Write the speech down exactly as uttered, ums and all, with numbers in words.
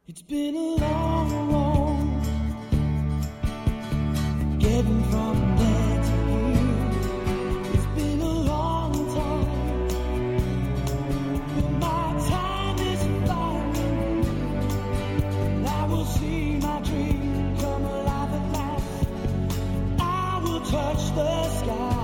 It's been a long road getting from there to here. It's been a long time, but my time is flying, and I will see my dream come alive at last. I will touch the sky.